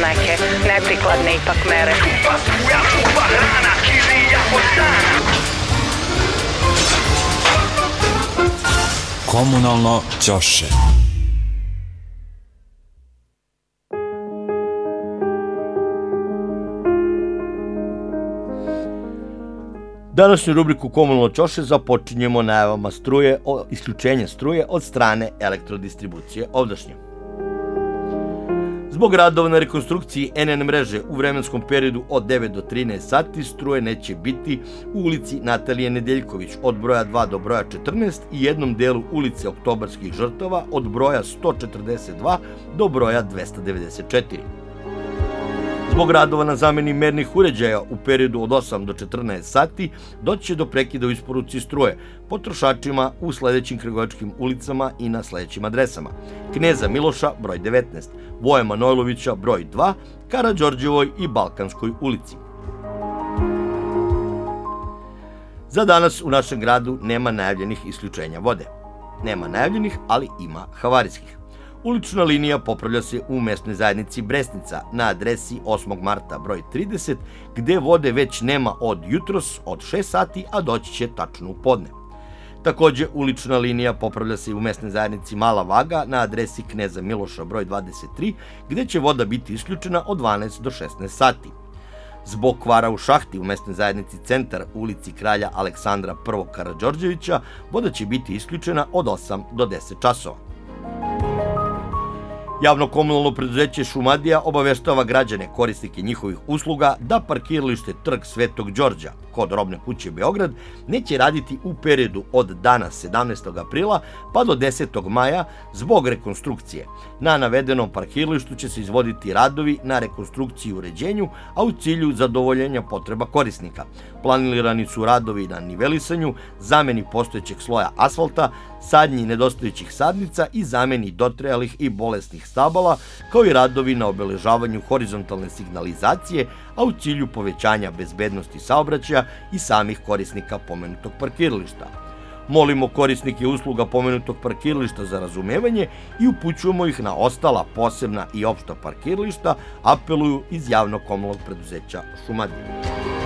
neke neprikladne ipak mere. Komunalno ćoše. Današnju rubriku Komunalno ćoše započinjemo najavama isključenja struje od strane elektrodistribucije ovdašnje. Zbog radova na rekonstrukciji NN mreže u vremenskom periodu od 9 do 13 sati struje neće biti u ulici Natalije Nedeljković od broja 2 do broja 14 i jednom delu ulice Oktobarskih žrtava od broja 142 do broja 294. Zbog radova na zameni mernih uređaja u periodu od 8 do 14 sati doći će do prekida u isporuci struje potrošačima u sledećim Kragujevačkim ulicama i na sledećim adresama: Kneza Miloša broj 19, Voje Manojlovića broj 2, Karađorđevoj i Balkanskoj ulici. Za danas u našem gradu nema najavljenih isključenja vode. Nema najavljenih, ali ima havarijskih. Ulična linija popravlja se u mesnoj zajednici Bresnica na adresi 8. marta broj 30, gde vode već nema od jutros od 6 sati, a doći će tačno u podne. Takođe, ulična linija popravlja se u mesnoj zajednici Mala Vaga na adresi Kneza Miloša broj 23, gde će voda biti isključena od 12 do 16 sati. Zbog kvara u šahti u mesnoj zajednici Centar u ulici Kralja Aleksandra I. Karađorđevića voda će biti isključena od 8 do 10 časova. Javno komunalno preduzeće Šumadija obaveštava građane korisnike njihovih usluga da parkiralište Trg Svetog Đorđa kod Robne kuće Beograd neće raditi u periodu od dana 17. aprila pa do 10. maja zbog rekonstrukcije. Na navedenom parkiralištu će se izvoditi radovi na rekonstrukciji i uređenju, a u cilju zadovoljenja potreba korisnika. Planirani su radovi na nivelisanju, zameni postojećeg sloja asfalta, sadnji nedostajućih sadnica i zameni dotrajalih i bolesnih stabala, kao i radovi na obeležavanju horizontalne signalizacije, a u cilju povećanja bezbednosti saobraćaja i samih korisnika pomenutog parkirališta. Molimo korisnike usluga pomenutog parkirališta za razumevanje i upućujemo ih na ostala posebna i opšta parkirališta, apeluju iz javnog komunalnog preduzeća Šumadija.